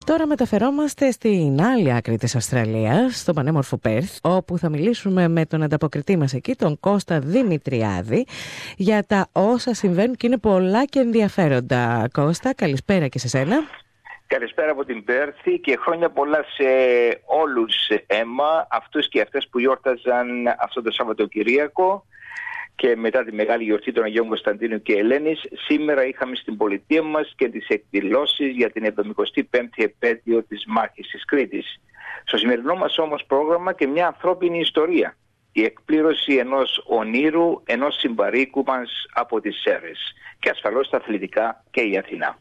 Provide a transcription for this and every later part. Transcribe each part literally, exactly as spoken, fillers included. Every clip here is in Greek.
Τώρα μεταφερόμαστε στην άλλη άκρη της Αυστραλίας, στο πανέμορφο Πέρθ, όπου θα μιλήσουμε με τον ανταποκριτή μας εκεί, τον Κώστα Δημητριάδη, για τα όσα συμβαίνουν και είναι πολλά και ενδιαφέροντα. Κώστα, καλησπέρα και σε σένα. Καλησπέρα από την Πέρθη και χρόνια πολλά σε όλους, Έμα, αυτούς και αυτές που γιόρταζαν αυτό το Σαββατοκυριακό και μετά τη μεγάλη γιορτή των Αγίων Κωνσταντίνου και Ελένης. Σήμερα είχαμε στην πολιτεία μας και τις εκδηλώσεις για την εβδομηκοστή πέμπτη επέτειο της μάχης της Κρήτης. Στο σημερινό μας όμως πρόγραμμα και μια ανθρώπινη ιστορία. Η εκπλήρωση ενός ονείρου, ενός συμπαρίκου μας από τις Σέρρες και ασφαλώς τα αθλητικά και η Αθηνά.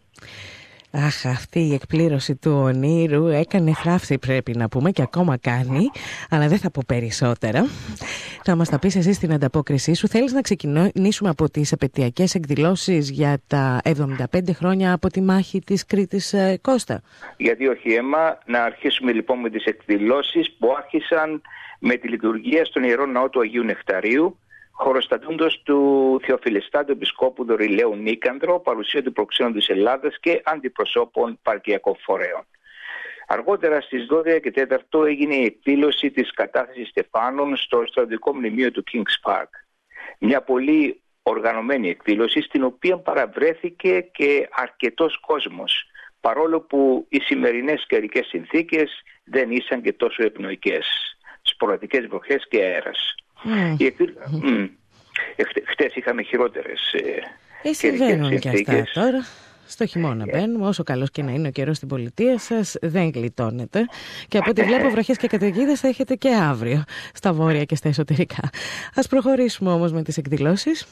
Αχ, αυτή η εκπλήρωση του ονείρου έκανε θράψη, πρέπει να πούμε, και ακόμα κάνει, αλλά δεν θα πω περισσότερα. Θα μας τα πεις εσύ στην ανταπόκρισή σου. Θέλεις να ξεκινήσουμε από τις επετειακές εκδηλώσεις για τα εβδομήντα πέντε χρόνια από τη μάχη της Κρήτης, Κώστα? Γιατί όχι, Έμα, να αρχίσουμε λοιπόν με τις εκδηλώσεις που άρχισαν με τη λειτουργία στον Ιερό Ναό του Αγίου Νεκταρίου, χωροστατούντος του Θεοφιλεστάτου Επισκόπου Δωρηλαίου Νίκανδρο, παρουσία του προξένου της Ελλάδας και αντιπροσώπων παρκιακών φορέων. Αργότερα στις δώδεκα και τέσσερα έγινε η εκδήλωση της κατάθεσης στεφάνων στο στρατιωτικό μνημείο του Kings Park. Μια πολύ οργανωμένη εκδήλωση στην οποία παραβρέθηκε και αρκετός κόσμος, παρόλο που οι σημερινές καιρικές συνθήκες δεν ήσαν και τόσο ευνοϊκές. Σποραδικές βροχές και αέρας. Mm. Η εκδήλωση... Mm. Χτε, χτες είχαμε χειρότερες ε, συμβαίνουν και αυτά τώρα. Στο χειμώνα yeah. μπαίνουμε, όσο καλός και να είναι ο καιρός στην πολιτεία σας, δεν γλιτώνετε. Και από ό,τι βλέπω βροχές και καταιγίδες θα έχετε και αύριο στα βόρεια και στα εσωτερικά. Ας προχωρήσουμε όμως με τις εκδηλώσεις.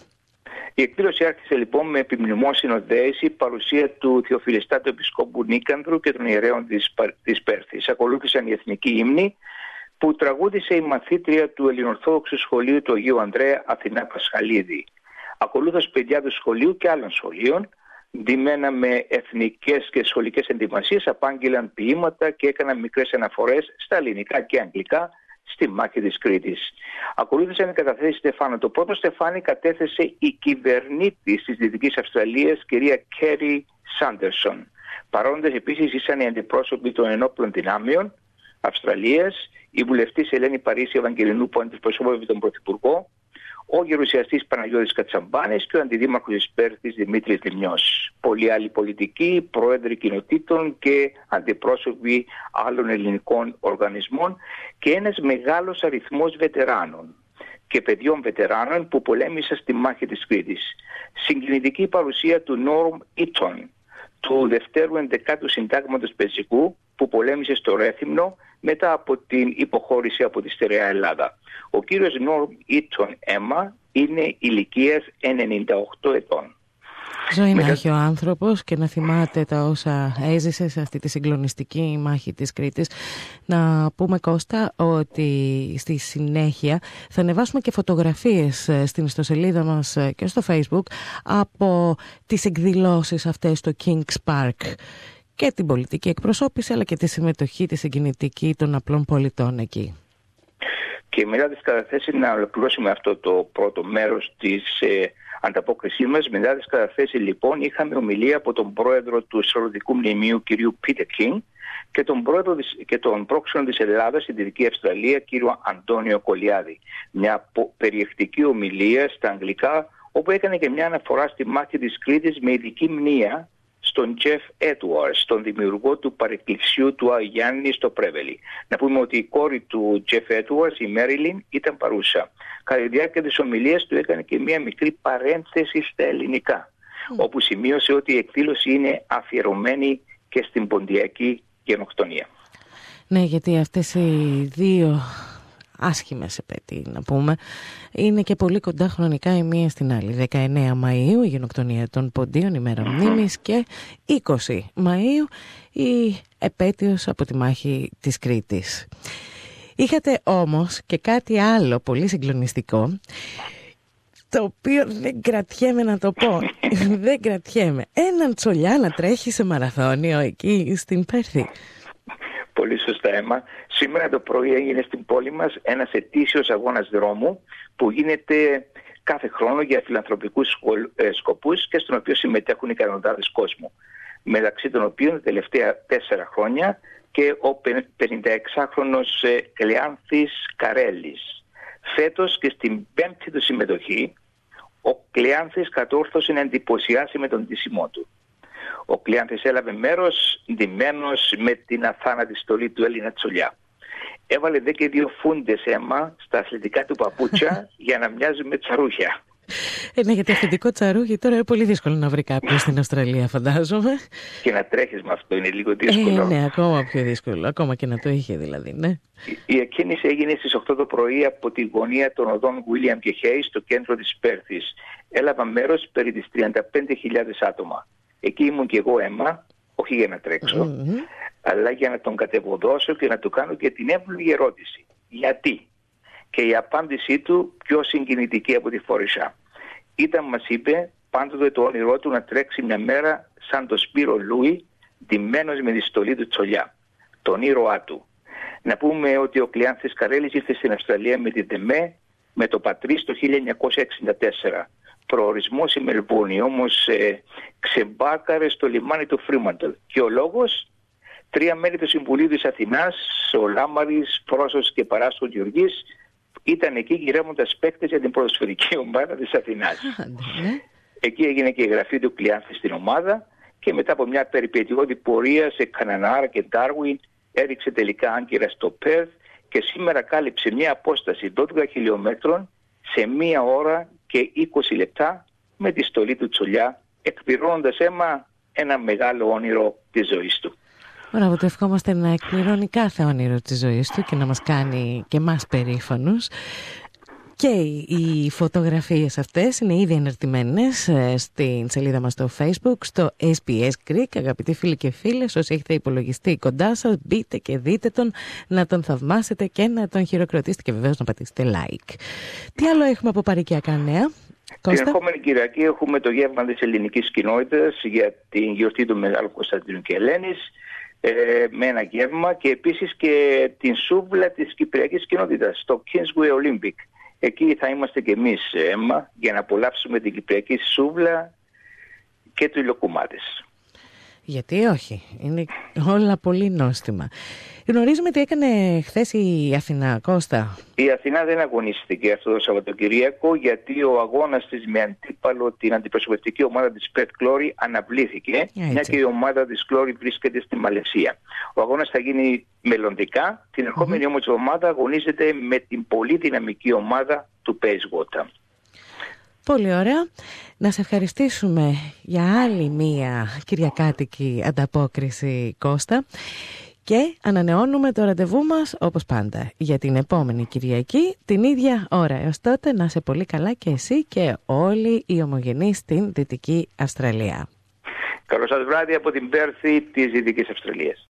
Η εκδήλωση άρχισε λοιπόν με επιμνημόσυνο δέηση, παρουσία του Θεοφιλεστάτου Επισκόπου Νίκανδρου και των ιερέων της, της Πέρθης. Ακολούθησαν οι εθνικοί ύμνοι που τραγούδισε η μαθήτρια του Ελληνοορθόδοξου Σχολείου του Αγίου Ανδρέα, Αθηνά Πασχαλίδη. Ακολούθως παιδιά του σχολείου και άλλων σχολείων, ντυμένα με εθνικές και σχολικές ενδυμασίες, απάγγειλαν ποίηματα και έκαναν μικρές αναφορές στα ελληνικά και αγγλικά στη μάχη της Κρήτης. Ακολούθησαν οι καταθέσεις στεφάνων. Το πρώτο στεφάνι κατέθεσε η κυβερνήτης της Δυτικής Αυστραλίας, κυρία Κέρι Σάντερσον. Παρόντες επίσης ήσαν οι αντιπρόσωποι των ενόπλων δυνάμεων Αυστραλίας, η βουλευτής Ελένη Παρίσι Ευαγγελινού που αντιπροσώπευε τον Πρωθυπουργό, ο γερουσιαστής Παναγιώτης Κατσαμπάνης και ο αντιδήμαρχος της Πέρθης Δημήτρης Λιμνιός. Πολλοί άλλοι πολιτικοί, πρόεδροι κοινοτήτων και αντιπρόσωποι άλλων ελληνικών οργανισμών και ένας μεγάλος αριθμός βετεράνων και παιδιών βετεράνων που πολέμησαν στη μάχη της Κρήτης. Συγκινητική παρουσία του Νόρμ Ίτον, του Δευτέρου Ενδεκάτου Συντάγματος Πεζικού, που πολέμησε στο Ρέθυμνο μετά από την υποχώρηση από τη στερεά Ελλάδα. Ο κύριος Νόρμ Ίτον, Έμα, είναι ηλικίας ενενήντα οκτώ ετών. Ζωή να έχει ο άνθρωπος και να θυμάται τα όσα έζησε σε αυτή τη συγκλονιστική μάχη της Κρήτης. Να πούμε, Κώστα, ότι στη συνέχεια θα ανεβάσουμε και φωτογραφίες στην ιστοσελίδα μας και στο Facebook από τις εκδηλώσεις αυτές στο Kings Park και την πολιτική εκπροσώπηση αλλά και τη συμμετοχή τη συγκινητική των απλών πολιτών εκεί. Και μετά τις καταθέσεις, να ολοκληρώσουμε αυτό το πρώτο μέρος της ε, ανταπόκρισής μας. Μετά τις καταθέσεις λοιπόν είχαμε ομιλία από τον πρόεδρο του Στρατιωτικού Μνημείου κ. Πίτερ Κίνγκ και τον πρόεδρο της, και τον πρόξενο της Ελλάδας στην Δυτική Αυστραλία κ. Αντώνιο Κολιάδη. Μια περιεκτική ομιλία στα αγγλικά όπου έκανε και μια αναφορά στη μάχη της Κρήτης με ειδική μνήα στον Τζεφ Έτουαρς, τον δημιουργό του παρεκκλησιού του Αγιάννη στο Πρέβελι. Να πούμε ότι η κόρη του Τζεφ Έτουαρς, η Μέριλιν, ήταν παρούσα. Κατά τη διάρκεια της ομιλίας του έκανε και μία μικρή παρένθεση στα ελληνικά, mm. όπου σημείωσε ότι η εκδήλωση είναι αφιερωμένη και στην ποντιακή γενοκτονία. Ναι, γιατί αυτές οι δύο άσχημες επέτειοι, να πούμε, είναι και πολύ κοντά χρονικά η μία στην άλλη. δεκαεννέα Μαΐου η γενοκτονία των Ποντίων, ημέρα μνήμης, και είκοσι Μαΐου η επέτειος από τη μάχη της Κρήτης. Είχατε όμως και κάτι άλλο πολύ συγκλονιστικό, το οποίο δεν κρατιέμαι να το πω. δεν κρατιέμαι. Έναν τσολιά να τρέχει σε μαραθώνιο εκεί στην Πέρθη. Πολύ σωστά, Έμα. Σήμερα το πρωί έγινε στην πόλη μας ένας ετήσιος αγώνας δρόμου που γίνεται κάθε χρόνο για φιλανθρωπικούς σκοπούς και στον οποίο συμμετέχουν εκατοντάδες κόσμου. μεταξύ των οποίων τα τελευταία τέσσερα χρόνια και ο πενηνταεξάχρονος Κλεάνθης Καρέλης. Φέτος και στην πέμπτη του συμμετοχή, ο Κλεάνθης κατόρθωσε να εντυπωσιάσει με τον ντύσιμό του. Ο Κλεάνθης έλαβε μέρος ντυμένος με την αθάνατη στολή του Έλληνα Τσολιά. Έβαλε δε και δύο φούντες αίμα στα αθλητικά του παπούτσια για να μοιάζουν με τσαρούχια. Ε, ναι, γιατί αυθεντικό τσαρούχι τώρα είναι πολύ δύσκολο να βρει κάποιο στην Αυστραλία, φαντάζομαι. Και να τρέχεις με αυτό είναι λίγο δύσκολο. Ε, ναι, ακόμα πιο δύσκολο. Ακόμα και να το είχε δηλαδή, ναι. Η, η εκκίνηση έγινε στις οκτώ το πρωί από τη γωνία των οδών William και Hayes στο κέντρο της Πέρθης. Έλαβαν μέρος περί τις τριάντα πέντε χιλιάδες άτομα. Εκεί ήμουν και εγώ αίμα, όχι για να τρέξω, mm-hmm. αλλά για να τον κατεβοδώσω και να του κάνω και την εύλογη ερώτηση. Γιατί? Και η απάντησή του πιο συγκινητική από τη φορεσά. Ήταν, μας είπε, πάντοτε το όνειρό του να τρέξει μια μέρα σαν το Σπύρο Λούι, ντυμένος με τη στολή του Τσολιά, τον ήρωά του. Να πούμε ότι ο Κλεάνθης Καρέλης ήρθε στην Αυστραλία με τη ΔΕΜΕ, με το Πατρίς το χίλια εννιακόσια εξήντα τέσσερα. Προορισμός η Μελβούρνη, όμως ε, ξεμπάρκαρε στο λιμάνι του Φρίμαντελ. Και ο λόγος, τρία μέλη του Συμβουλίου της Αθηνάς, ο Λάμαρης, Πρόσος και Παράσχο Γεωργής, ήταν εκεί γυρεύοντας παίκτες για την ποδοσφαιρική ομάδα της Αθηνάς. Εκεί έγινε και η εγγραφή του Κλεάνθη στην ομάδα και μετά από μια περιπετειώδη πορεία σε Κανανάρα και Ντάρουιν έριξε τελικά άγκυρα στο Πέρθ και σήμερα κάλυψε μια απόσταση δώδεκα χιλιόμετρων σε μία ώρα και είκοσι λεπτά με τη στολή του Τσολιά, εκπληρώνοντας αίμα ένα μεγάλο όνειρο της ζωής του. Μπράβο, το ευχόμαστε να εκπληρώνει κάθε όνειρο της ζωής του και να μας κάνει και μας περήφανους. Και οι φωτογραφίες αυτές είναι ήδη εναρτημένες στην σελίδα μας στο Facebook, στο ες μπι ες Greek. Αγαπητοί φίλοι και φίλες, όσοι έχετε υπολογιστεί κοντά σας, μπείτε και δείτε τον, να τον θαυμάσετε και να τον χειροκροτήσετε και βεβαίως να πατήσετε like. Τι άλλο έχουμε από παροικιακά νέα? Την ερχόμενη Κυριακή έχουμε το γεύμα της ελληνικής κοινότητας για την γιορτή του Μεγάλου Κωνσταντίνου και Ελένης, ε, με ένα γεύμα και επίσης και την σούβλα της κυπριακής κοινότητας, το Kingsway Olympic. Εκεί θα είμαστε και εμείς, Έμμα, για να απολαύσουμε την κυπριακή σούβλα και του υλοκουμάτες. Γιατί όχι, είναι όλα πολύ νόστιμα. Γνωρίζουμε τι έκανε χθες η Αθηνά, Κώστα. Η Αθηνά δεν αγωνίστηκε αυτό το Σαββατοκυριακό γιατί ο αγώνας της με αντίπαλο την αντιπροσωπευτική ομάδα της Perth Glory αναβλήθηκε, Έτσι. μια και η ομάδα της Glory βρίσκεται στη Μαλαισία. Ο αγώνας θα γίνει μελλοντικά, την ερχόμενη mm-hmm. όμως ομάδα αγωνίζεται με την πολύ δυναμική ομάδα του Bayswater. Πολύ ωραία. Να σε ευχαριστήσουμε για άλλη μία κυριακάτικη ανταπόκριση, Κώστα. Και ανανεώνουμε το ραντεβού μας, όπως πάντα, για την επόμενη Κυριακή, την ίδια ώρα. Έως τότε να είσαι πολύ καλά και εσύ και όλοι οι ομογενείς στην Δυτική Αυστραλία. Καλό σας βράδυ από την Πέρθη της Δυτικής Αυστραλίας.